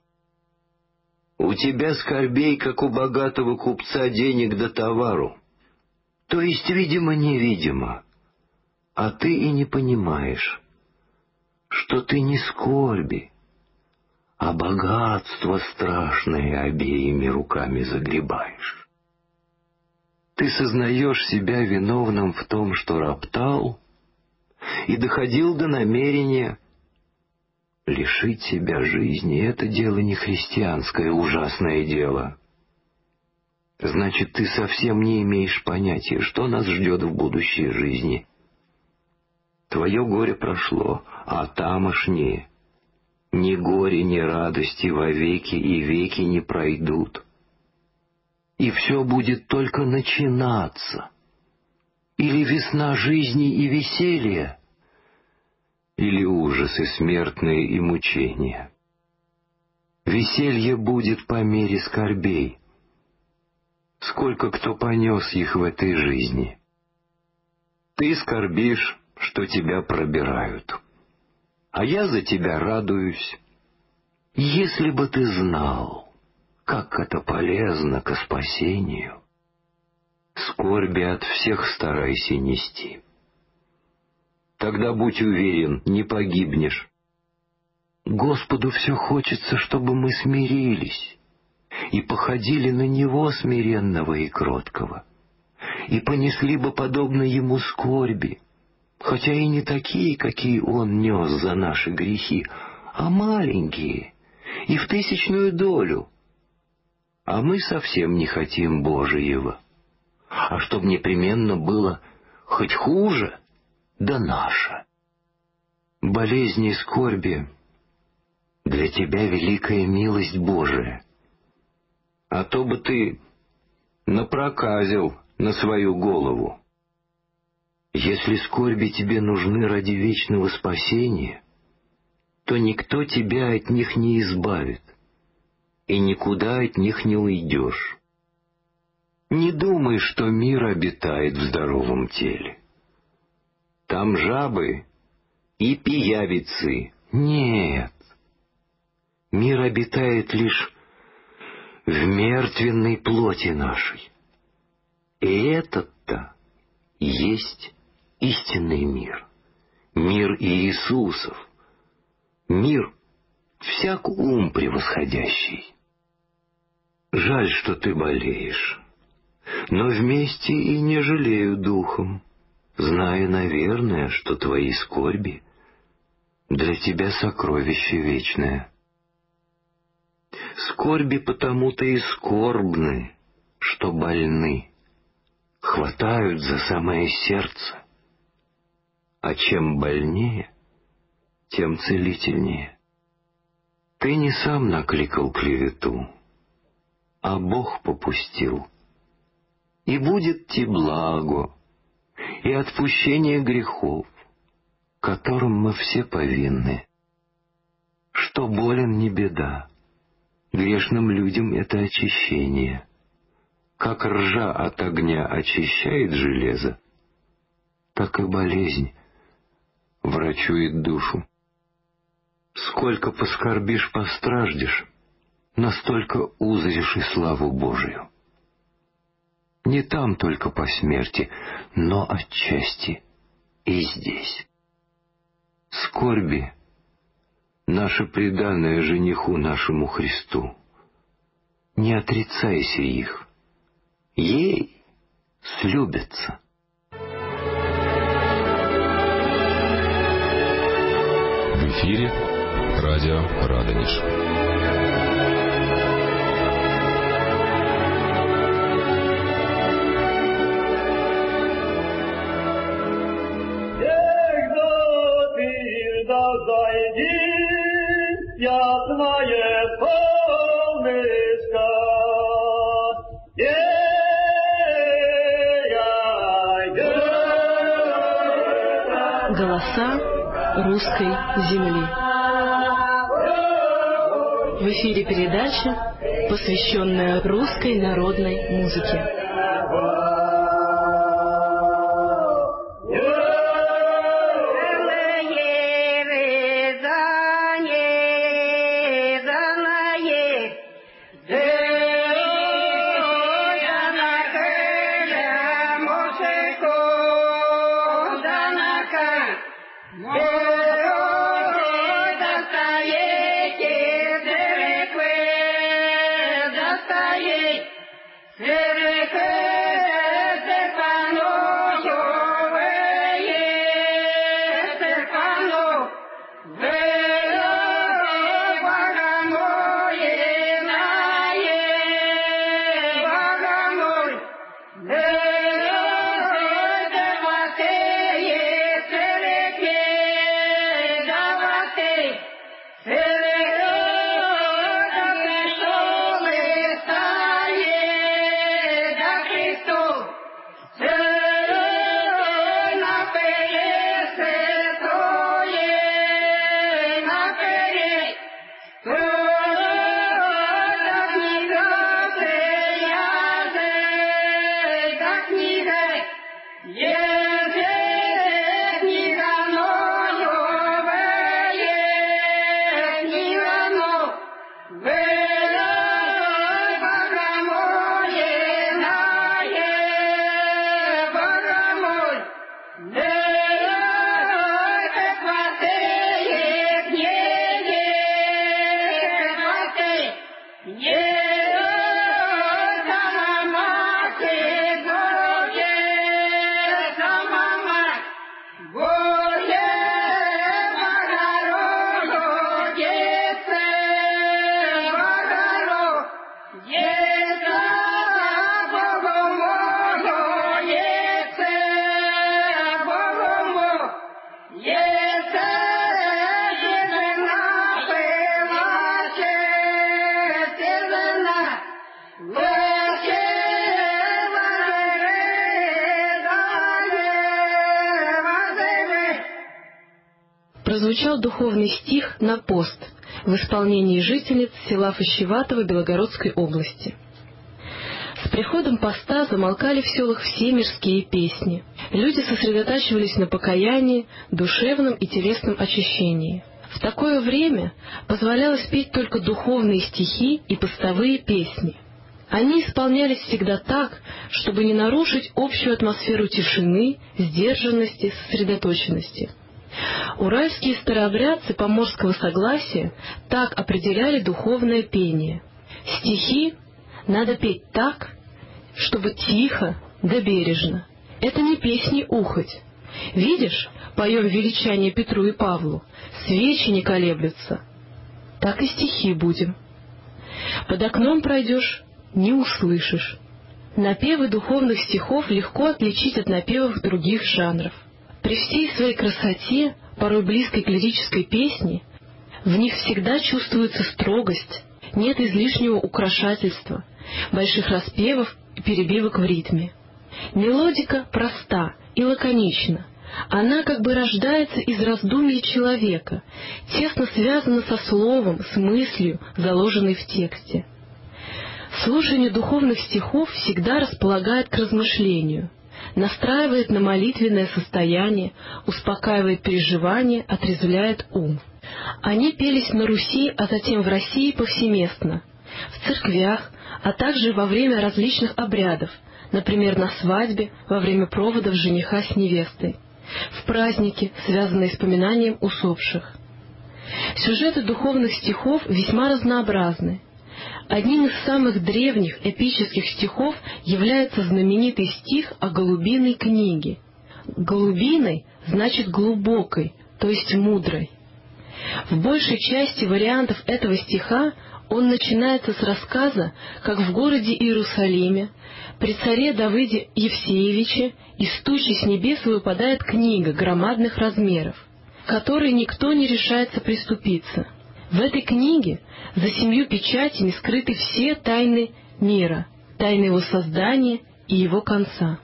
У тебя скорбей, как у богатого купца, денег до товару, то есть видимо-невидимо, а ты и не понимаешь, что ты не скорби, а богатство страшное обеими руками загребаешь. Ты сознаешь себя виновным в том, что роптал, и доходил до намерения лишить себя жизни. Это дело не христианское, ужасное дело. Значит, ты совсем не имеешь понятия, что нас ждет в будущей жизни. Твое горе прошло, а тамошние ни горе, ни радости вовеки и веки не пройдут. И все будет только начинаться. Или весна жизни и веселья, или ужасы смертные и мучения. Веселье будет по мере скорбей. Сколько кто понес их в этой жизни. Ты скорбишь, что тебя пробирают, а я за тебя радуюсь. Если бы ты знал, как это полезно ко спасению, скорби от всех старайся нести. Тогда будь уверен, не погибнешь. Господу все хочется, чтобы мы смирились и походили на Него смиренного и кроткого, и понесли бы подобно Ему скорби, хотя и не такие, какие Он нес за наши грехи, а маленькие и в тысячную долю. А мы совсем не хотим Божиего, а чтоб непременно было хоть хуже, да наше. Болезни и скорби для тебя великая милость Божия. А то бы ты напроказил на свою голову. Если скорби тебе нужны ради вечного спасения, то никто тебя от них не избавит, и никуда от них не уйдешь. Не думай, что мир обитает в здоровом теле. Там жабы и пиявицы. Нет. Мир обитает лишь в мертвенной плоти нашей. И этот-то есть истинный мир. Мир Иисусов. Мир всяк ум превосходящий. Жаль, что ты болеешь, но вместе и не жалею духом, зная, наверное, что твои скорби для тебя сокровище вечное. Скорби потому-то и скорбны, что больны, хватают за самое сердце, а чем больнее, тем целительнее. Ты не сам накликал клевету, а Бог попустил. И будет тебе благо, и отпущение грехов, которым мы все повинны. Что болен, не беда, грешным людям это очищение. Как ржа от огня очищает железо, так и болезнь врачует душу. Сколько поскорбишь, постраждешь, настолько узришь и славу Божию. Не там только по смерти, но отчасти и здесь. Скорби — наше преданное жениху нашему Христу. Не отрицайся их, ей слюбятся. В эфире радио Радонеж. Голоса русской земли. В эфире передача, посвященная русской народной музыке. прозвучал духовный стих на пост в исполнении жительниц села Фащеватово Белогородской области. С приходом поста замолкали в селах все мирские песни. Люди сосредотачивались на покаянии, душевном и телесном очищении. В такое время позволялось петь только духовные стихи и постовые песни. Они исполнялись всегда так, чтобы не нарушить общую атмосферу тишины, сдержанности, сосредоточенности. Уральские старообрядцы поморского согласия так определяли духовное пение. Стихи надо петь так, чтобы тихо да бережно. Это не песни ухать. Видишь, поем величание Петру и Павлу, свечи не колеблются. Так и стихи будем. Под окном пройдешь, не услышишь. Напевы духовных стихов легко отличить от напевов других жанров. При всей своей красоте, порой близкой к лирической песне, в них всегда чувствуется строгость, нет излишнего украшательства, больших распевов и перебивок в ритме. Мелодика проста и лаконична. Она как бы рождается из раздумий человека, тесно связана со словом, с мыслью, заложенной в тексте. Слушание духовных стихов всегда располагает к размышлению, настраивает на молитвенное состояние, успокаивает переживания, отрезвляет ум. Они пелись на Руси, а затем в России повсеместно, в церквях, а также во время различных обрядов, например, на свадьбе, во время проводов жениха с невестой, в праздники, связанные с поминанием усопших. Сюжеты духовных стихов весьма разнообразны. Одним из самых древних эпических стихов является знаменитый стих о голубиной книге. Голубиной значит глубокой, то есть мудрой. В большей части вариантов этого стиха он начинается с рассказа, как в городе Иерусалиме при царе Давыде Евсеевиче из тучи с небес выпадает книга громадных размеров, к которой никто не решается приступиться. В этой книге за семью печатями скрыты все тайны мира, тайны его создания и его конца.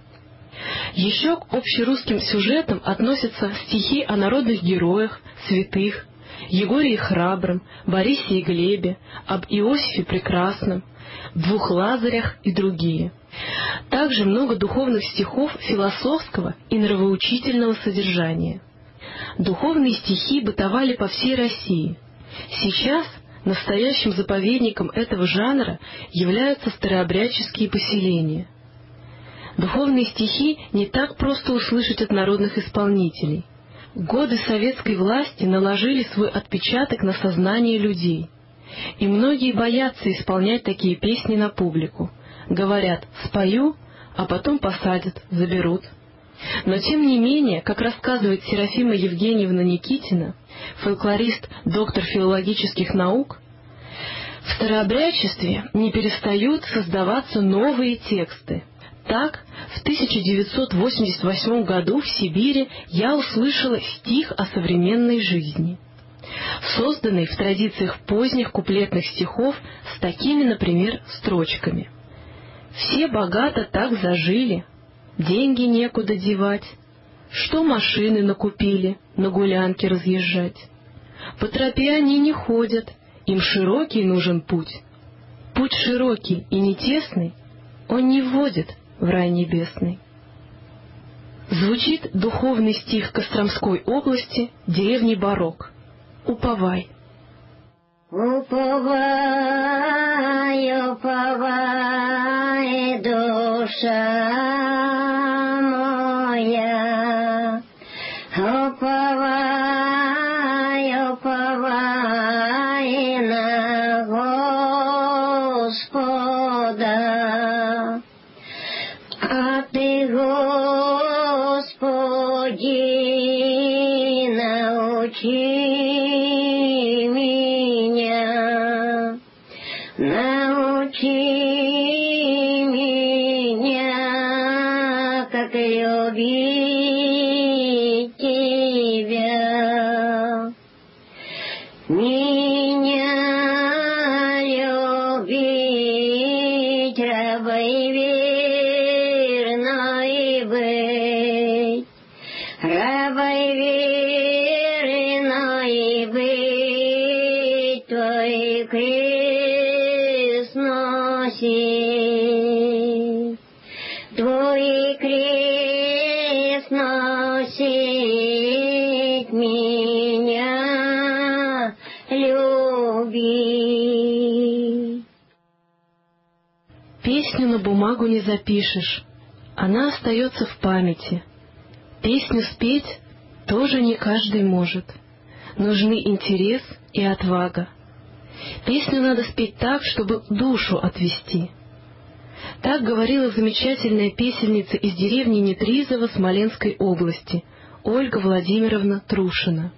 Еще к общерусским сюжетам относятся стихи о народных героях, святых, Егории Храбром, Борисе и Глебе, об Иосифе Прекрасном, двух Лазарях и другие. Также много духовных стихов философского и нравоучительного содержания. Духовные стихи бытовали по всей России. Сейчас настоящим заповедником этого жанра являются старообрядческие поселения. Духовные стихи не так просто услышать от народных исполнителей. Годы советской власти наложили свой отпечаток на сознание людей, и многие боятся исполнять такие песни на публику. Говорят: спою, а потом посадят, заберут. Но тем не менее, как рассказывает Серафима Евгеньевна Никитина, фольклорист, доктор филологических наук, в старообрядчестве не перестают создаваться новые тексты. Так, в тысяча девятьсот восемьдесят восьмом году в Сибири я услышала стих о современной жизни, созданный в традициях поздних куплетных стихов с такими, например, строчками: «Все богато так зажили, деньги некуда девать, что машины накупили, на гулянки разъезжать. По тропе они не ходят, им широкий нужен путь. Путь широкий и не тесный, он не вводит в рай небесный». Звучит духовный стих Костромской области, деревни Барок. «Уповай». Уповай, уповай, душа моя, уповай, уповай на Господа, а ты, Господи, научи Научи меня, как любить тебя, меня любить, рабой верной быть, рабой верной крест носит, Твой крест носит, меня люби. Песню на бумагу не запишешь, она остается в памяти. Песню спеть тоже не каждый может. Нужны интерес и отвага. Песню надо спеть так, чтобы душу отвести. Так говорила замечательная песельница из деревни Нетризово Смоленской области Ольга Владимировна Трушина.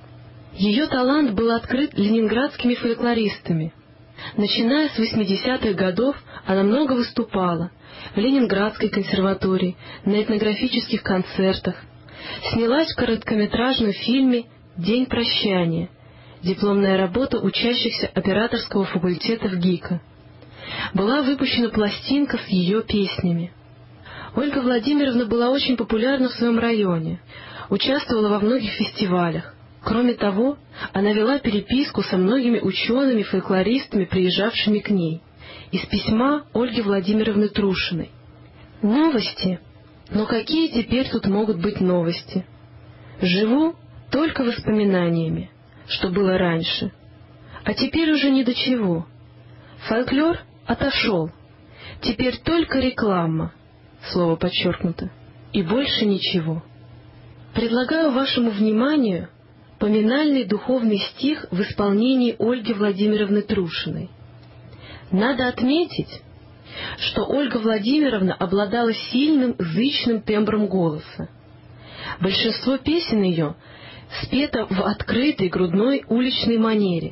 Ее талант был открыт ленинградскими фольклористами. Начиная с восьмидесятых годов она много выступала в Ленинградской консерватории, на этнографических концертах, снялась в короткометражном фильме «День прощания», дипломная работа учащихся операторского факультета в ГИКа. Была выпущена пластинка с ее песнями. Ольга Владимировна была очень популярна в своем районе, участвовала во многих фестивалях. Кроме того, она вела переписку со многими учеными-фольклористами, приезжавшими к ней. Из письма Ольги Владимировны Трушиной. Новости? Но какие теперь тут могут быть новости? Живу только воспоминаниями, что было раньше. А теперь уже ни до чего. Фольклор отошел. Теперь только реклама, слово подчеркнуто, и больше ничего. Предлагаю вашему вниманию поминальный духовный стих в исполнении Ольги Владимировны Трушиной. Надо отметить, что Ольга Владимировна обладала сильным зычным тембром голоса. Большинство песен ее спето в открытой грудной уличной манере.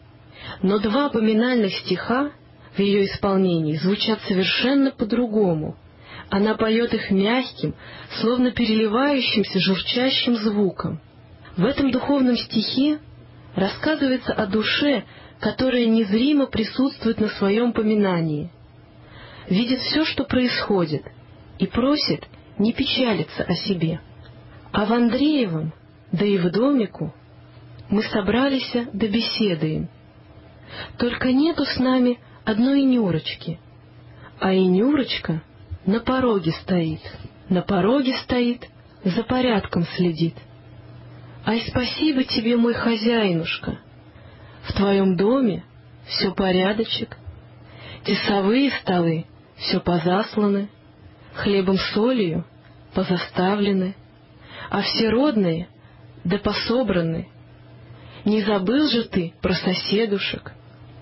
Но два поминальных стиха в ее исполнении звучат совершенно по-другому. Она поет их мягким, словно переливающимся журчащим звуком. В этом духовном стихе рассказывается о душе, которая незримо присутствует на своем поминании, видит все, что происходит, и просит не печалиться о себе. А в Андреевом, да и в домику, мы собрались да беседуем. Только нету с нами одной Нюрочки, а и Нюрочка на пороге стоит, на пороге стоит, за порядком следит. Ай, спасибо тебе, мой хозяинушка, в твоем доме все порядочек, тесовые столы все позасланы, хлебом солью позаставлены, а все родные да пособраны. Не забыл же ты про соседушек?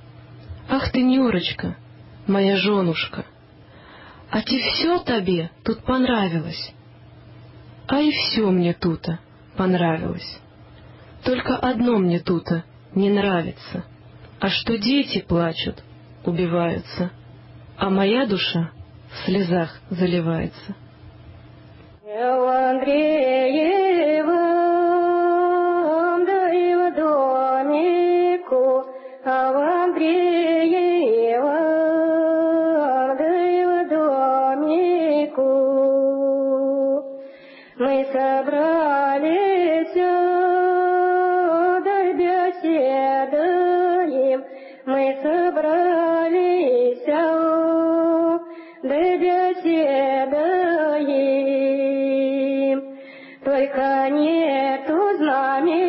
Ах ты, Нюрочка, моя женушка, а те все тебе тут понравилось? А и все мне тута понравилось. Только одно мне тута не нравится, а что дети плачут, убиваются, а моя душа в слезах заливается. В Андреевом, да и в домику, а в Андреевом, да и в домику мы собрались, да беседуем, мы собрались, да беседуем. Только нету с нами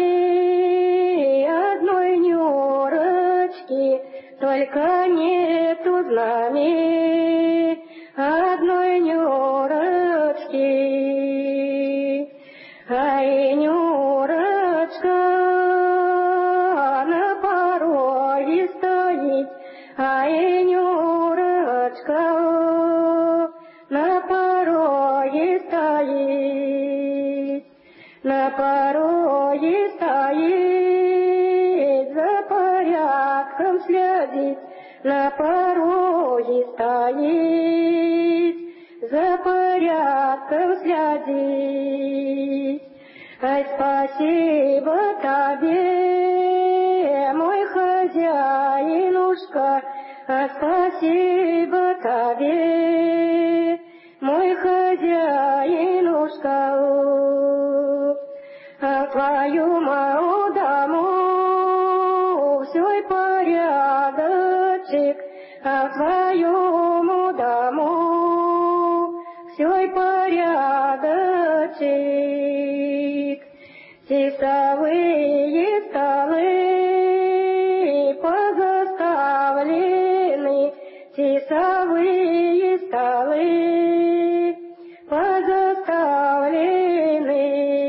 одной Нюрочки, только нету с нами одной Нюрочки. Ай, Нюрочка на пороге стоит, ай, Нюрочка на пороге стоит, на пороге стоит, за порядком следит, на пороге стоит, за порядком следит. Ай, спасибо тебе, мой хозяинушка, а спасибо тебе, мой хозяинушка, а твою мою дому все порядок. часовые столы позаставлены, часовые столы позаставлены,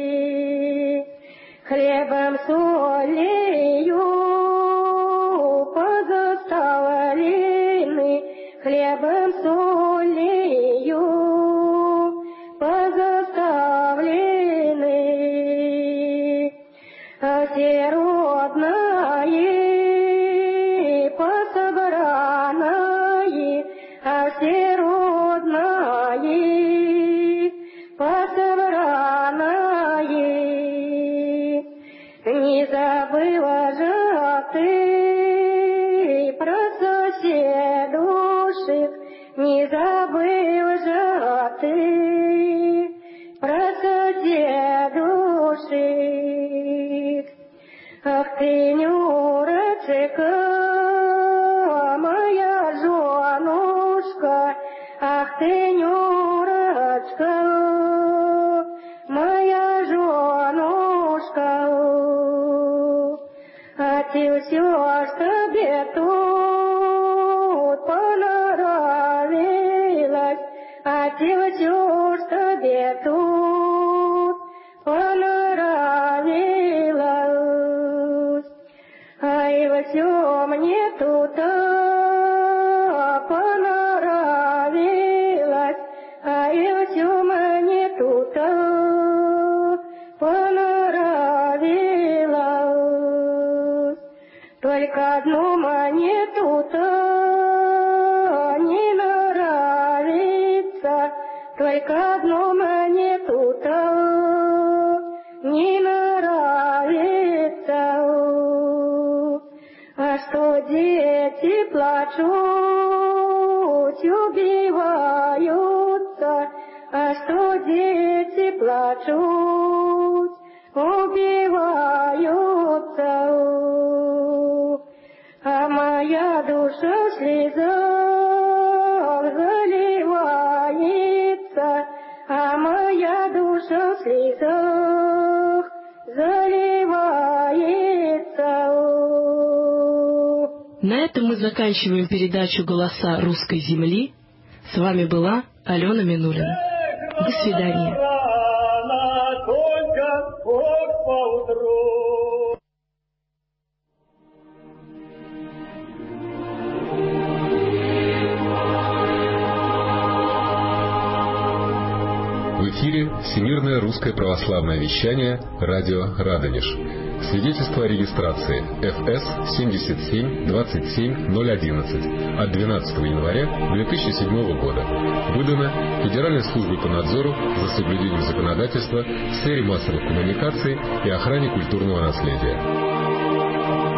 хлебом солью позаставлены, хлебом солью позаставлены, а всеродные пособранные, а всеродные пособранные, не забыла же ты про соседушек, не забыл же ты про соседушек. Ах ты, Нюрочка, моя женушка, ах ты, Нюрочка, моя женушка, а ты все, что тебе тут понравилось, а ты все, что тебе тут понравилось, а и все мне тут понравилось, а и все мне тут понравилось. Только одну монету-то не нравится, только одну монету-то не нравится. А что дети плачут, убиваются, а что дети плачут, убиваются. А моя душа в слезах заливается, а моя душа в слезах заливается. На этом мы заканчиваем передачу «Голоса русской земли». С вами была Алена Минулина. До свидания. В эфире Всемирное русское православное вещание радио Радонеж. Свидетельство о регистрации эф эс семьдесят семь двадцать семь ноль одиннадцать от двенадцатого января две тысячи седьмого года. Выдано Федеральной службой по надзору за соблюдением законодательства в сфере массовых коммуникаций и охране культурного наследия.